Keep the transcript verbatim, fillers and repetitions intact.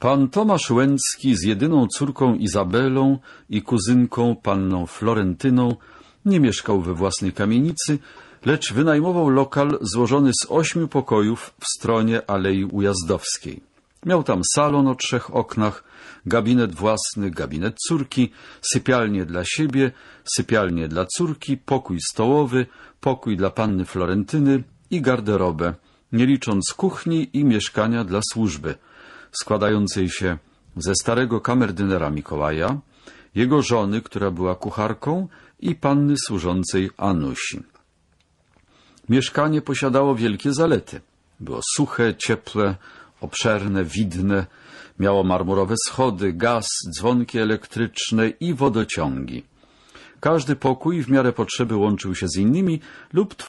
Pan Tomasz Łęcki z jedyną córką Izabelą i kuzynką panną Florentyną nie mieszkał we własnej kamienicy, lecz wynajmował lokal złożony z ośmiu pokojów w stronie Alei Ujazdowskiej. Miał tam salon o trzech oknach, gabinet własny, gabinet córki, sypialnię dla siebie, sypialnię dla córki, pokój stołowy, pokój dla panny Florentyny i garderobę, nie licząc kuchni i mieszkania dla służby, składającej się ze starego kamerdynera Mikołaja, jego żony, która była kucharką, i panny służącej Anusi. Mieszkanie posiadało wielkie zalety. Było suche, ciepłe, obszerne, widne, miało marmurowe schody, gaz, dzwonki elektryczne i wodociągi. Każdy pokój w miarę potrzeby łączył się z innymi lub